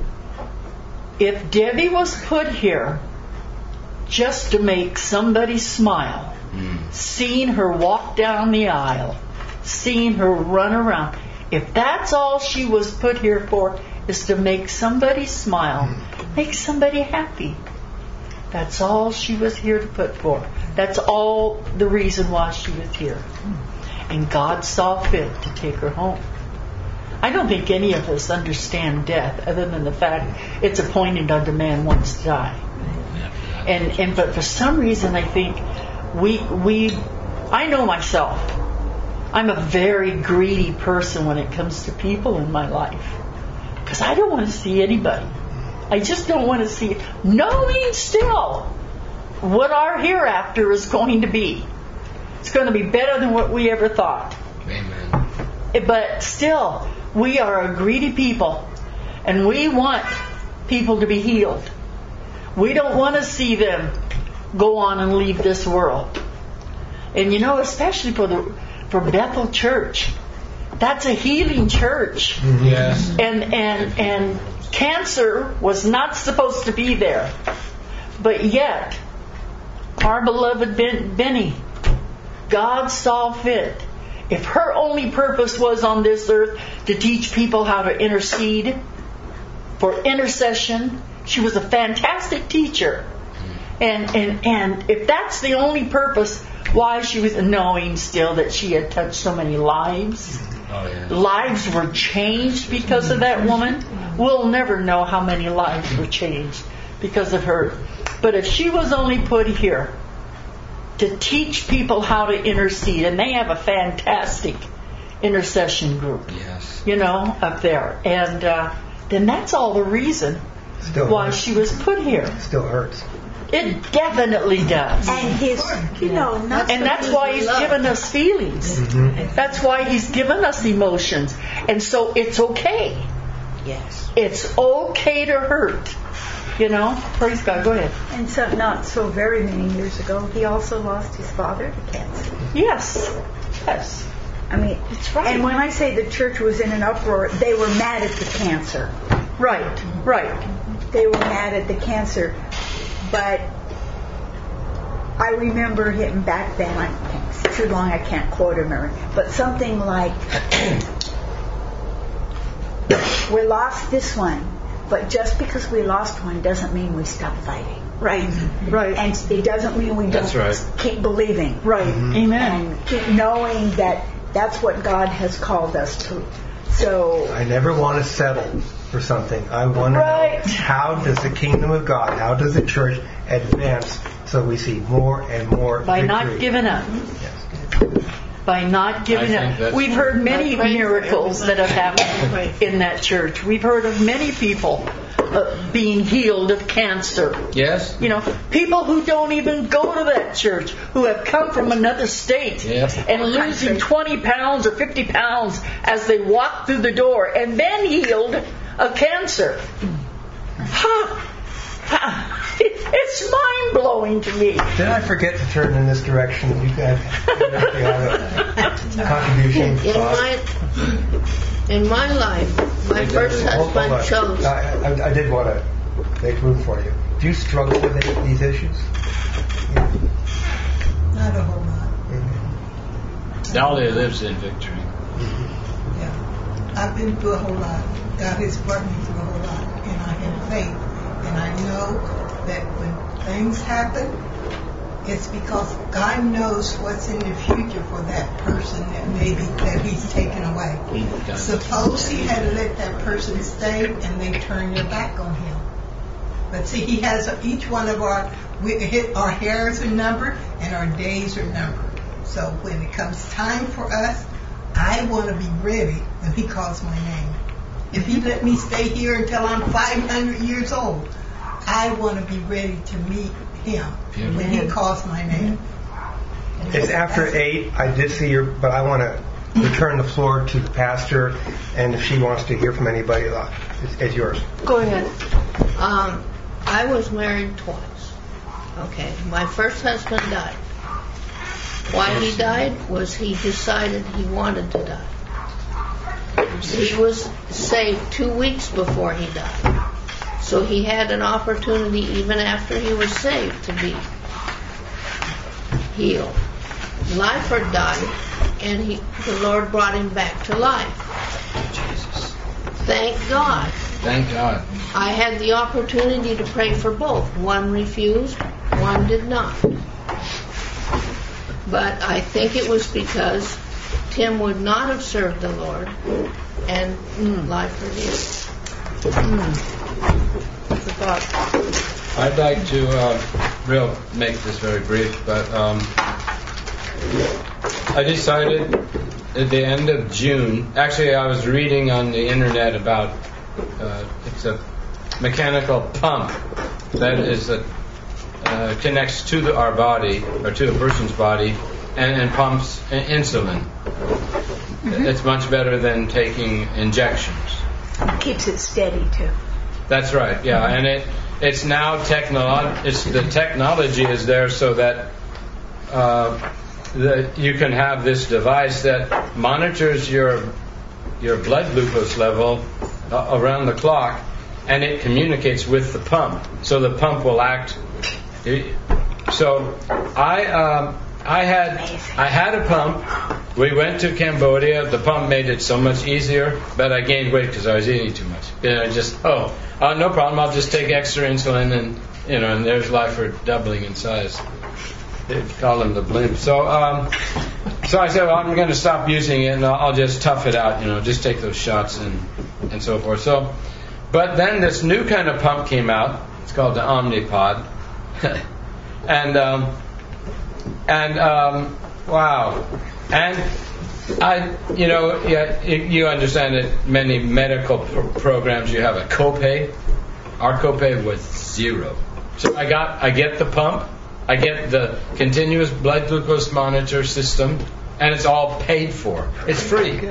If Debbie was put here just to make somebody smile, mm. seeing her walk down the aisle, seeing her run around, if that's all she was put here for, is to make somebody smile, mm. make somebody happy, that's all she was here to put for. That's all the reason why she was here. And God saw fit to take her home. I don't think any of us understand death other than the fact it's appointed unto man once to die. And and but for some reason I think we we I know myself. I'm a very greedy person when it comes to people in my life. Because I don't want to see anybody. I just don't want to see, knowing still what our hereafter is going to be. It's going to be better than what we ever thought. Amen. But still, we are a greedy people, and we want people to be healed. We don't want to see them go on and leave this world. And you know, especially for the for Bethel Church, That's a healing church. Yes. And and and cancer was not supposed to be there. But yet, our beloved ben- Benny, God saw fit. If her only purpose was on this earth to teach people how to intercede for intercession, she was a fantastic teacher. And and and if that's the only purpose, why she was knowing still that she had touched so many lives. Oh, yeah. Lives were changed because of that woman. We'll never know how many lives were changed because of her. But if she was only put here to teach people how to intercede, and they have a fantastic intercession group, Yes. you know, up there, and uh, then that's all the reason Still why hurts. she was put here. Still hurts. It definitely does. And his, you know, not And that's why He's given us feelings. Mm-hmm. That's why He's given us emotions. And so it's okay. Yes. It's okay to hurt. You know? Praise God. Go ahead. And so, not so very many years ago, he also lost his father to cancer. Yes. Yes. I mean, That's right. and when I say the church was in an uproar, they were mad at the cancer. Right. Right. They were mad at the cancer. But I remember him back then, I can't, it's too long I can't quote him, or, but something like, we lost this one, but just because we lost one doesn't mean we stop fighting. Right. Right. And it doesn't mean we don't That's right. keep believing. Right. Amen. And keep knowing that that's what God has called us to. So, I never want to settle for something. I want to Right. know, how does the kingdom of God, how does the church advance so we see more and more By victory? not giving up. Yes. By not giving I think up. that's We've heard many I pray for miracles that have everybody. happened in that church. We've heard of many people uh, being healed of cancer. Yes. You know, people who don't even go to that church, who have come from another state Yep. and losing twenty pounds or fifty pounds as they walk through the door and then healed of cancer. Ha! Ha! It's mind-blowing to me. Did I forget to turn in this direction? You guys you have a contribution? In my in my life, my first Hold- hold on. husband chose. I, I, I did want to make room for you. Do you struggle with any- these issues? Not a whole lot. Dahlia lives in victory. Yeah. I've been through a whole lot. God has brought me through a whole lot. And I have faith. And I know that when things happen, it's because God knows what's in the future for that person that maybe that He's taken away. Suppose He had let that person stay and they turned their back on Him. But see, He has each one of our we hit our hairs are numbered and our days are numbered. So when it comes time for us, I want to be ready when He calls my name. If He let me stay here until I'm five hundred years old, I want to be ready to meet Him when He calls my name. It's after eight. I did see your, but I want to return the floor to the pastor, and if she wants to hear from anybody, uh, it's, it's yours. Go ahead. Um, I was married twice. Okay, my first husband died. Why he died was he decided he wanted to die. He was saved two weeks before he died. So he had an opportunity even after he was saved to be healed. Lyford died, and he, the Lord brought him back to life. Jesus. Thank God. Thank God. I had the opportunity to pray for both. One refused, one did not. But I think it was because Tim would not have served the Lord, and mm. Lyford is. Mm. I'd like to uh, real make this very brief, but um, I decided at the end of June. Actually, I was reading on the internet about uh, it's a mechanical pump that is a, uh, connects to the, our body or to a person's body and, and pumps insulin. Mm-hmm. It's much better than taking injections. It keeps it steady too. That's right. Yeah, and it it's now technolo- it's the technology is there so that uh, that you can have this device that monitors your your blood glucose level uh, around the clock, and it communicates with the pump, so the pump will act. So I um, I had I had a pump. We went to Cambodia. The pump made it so much easier, but I gained weight because I was eating too much. You know, just oh, uh, no problem. I'll just take extra insulin, and you know, and there's life for doubling in size. They call them the blimp. So um, so I said, well, I'm going to stop using it, and I'll, I'll just tough it out. You know, just take those shots and and so forth. So, but then this new kind of pump came out. It's called the Omnipod, and um, and um, wow. And I, you know, yeah, you understand that many medical pro- programs you have a copay. Our copay was zero. So I got, I get the pump, I get the continuous blood glucose monitor system, and it's all paid for. It's free.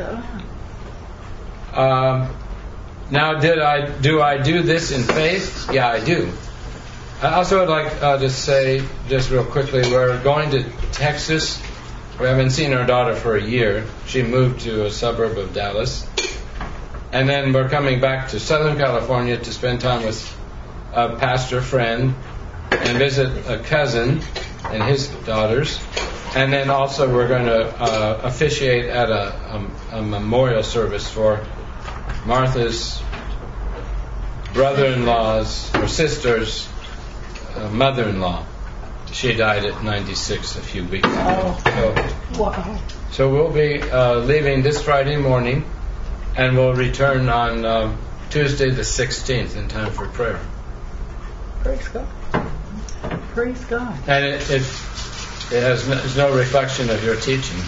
Um, now, did I do I do this in faith? Yeah, I do. I also would like uh, to say, just real quickly, we're going to Texas. We haven't seen our daughter for a year. She moved to a suburb of Dallas. And then we're coming back to Southern California to spend time with a pastor friend and visit a cousin and his daughters. And then also we're going to uh, officiate at a, a, a memorial service for Martha's brother-in-law's or sister's uh, mother-in-law. She died at ninety-six a few weeks ago. So, Wow. so we'll be uh, leaving this Friday morning, and we'll return on um, Tuesday the sixteenth in time for prayer. Praise God. Praise God. And it it, it has no, it's no reflection of your teaching.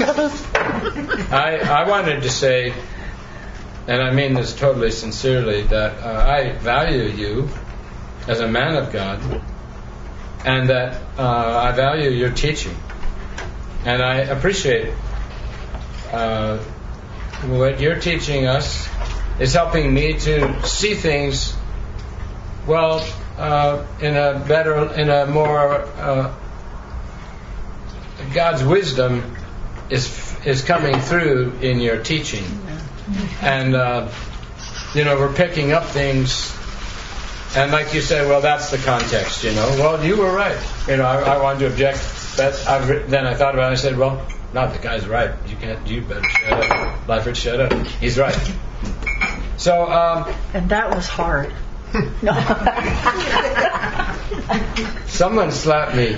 I I wanted to say, and I mean this totally sincerely, that uh, I value you as a man of God. And that uh, I value your teaching, and I appreciate uh, what you're teaching us is helping me to see things well uh, in a better, in a more uh, God's wisdom is is coming through in your teaching, and uh, you know we're picking up things. And like you said, well, that's the context, you know. Well, you were right. You know, I, I wanted to object, but I, then I thought about it and I said, well, no, the guy's right. You can't, you better shut up. Lyford, shut up. He's right. So, um... And that was hard. Someone slapped me.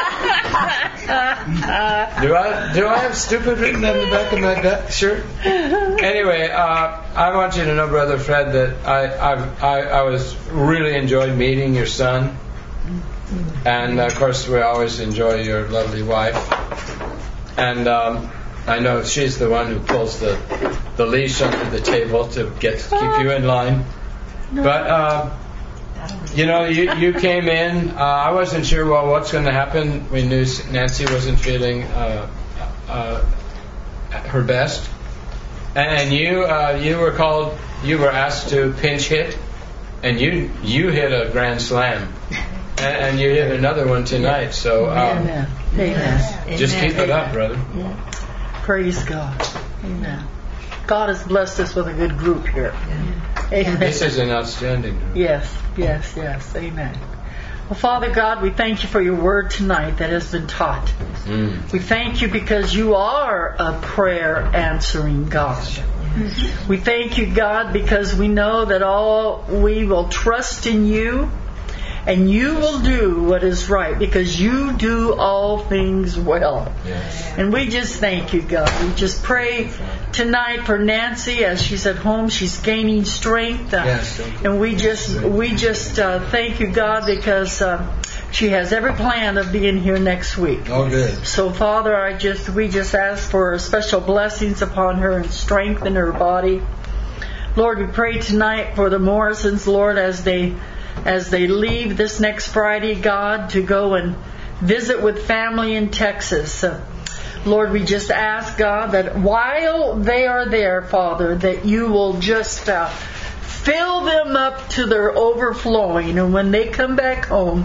do I do I have stupid written on the back of my back shirt? Anyway, uh, I want you to know, Brother Fred, that I I've, I I was really enjoyed meeting your son, and of course we always enjoy your lovely wife, and um, I know she's the one who pulls the the leash under the table to get to keep you in line. But, uh, you know, you, you came in. Uh, I wasn't sure, well, what's going to happen. We knew Nancy wasn't feeling uh, uh, her best. And you uh, you were called, you were asked to pinch hit. And you you hit a grand slam. And, and you hit another one tonight. So um, Amen. Amen. just keep it up, brother. Praise God. Amen. God has blessed us with a good group here. Amen. This is an outstanding group. Yes, yes, yes. Amen. Well, Father God, we thank you for your word tonight that has been taught. Mm. We thank you because you are a prayer answering God. Mm-hmm. We thank you, God, because we know that all we will trust in you and you will do what is right because you do all things well. Yes. And we just thank you, God. We just pray tonight for Nancy as she's at home. She's gaining strength. Uh, yes, and we just we just uh, thank you, God, because uh, she has every plan of being here next week. Oh, good. So, Father, I just we just ask for special blessings upon her and strength in her body. Lord, we pray tonight for the Morrisons, Lord, as they as they leave this next Friday, God, to go and visit with family in Texas. Uh, Lord, we just ask, God, that while they are there, Father, that you will just uh, fill them up to their overflowing. And when they come back home,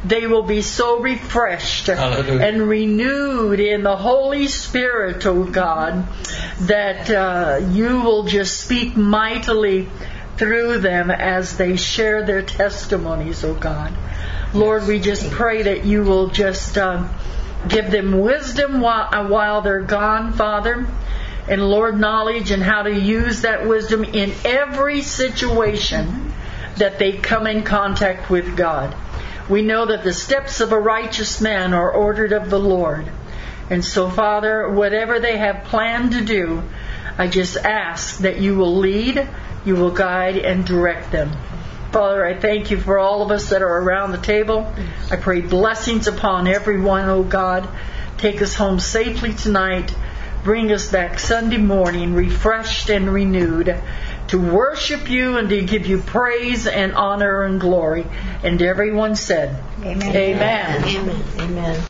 they will be so refreshed Hallelujah. and renewed in the Holy Spirit, oh God, that uh, you will just speak mightily through them as they share their testimonies, oh God. Lord, we just pray that you will just uh, give them wisdom while, while they're gone, Father, and Lord, knowledge and how to use that wisdom in every situation that they come in contact with God. We know that the steps of a righteous man are ordered of the Lord. And so, Father, whatever they have planned to do, I just ask that you will lead, you will guide, and direct them. Father, I thank you for all of us that are around the table. I pray blessings upon everyone, oh God. Take us home safely tonight. Bring us back Sunday morning refreshed and renewed to worship you and to give you praise and honor and glory. And everyone said, Amen. Amen. Amen. Amen.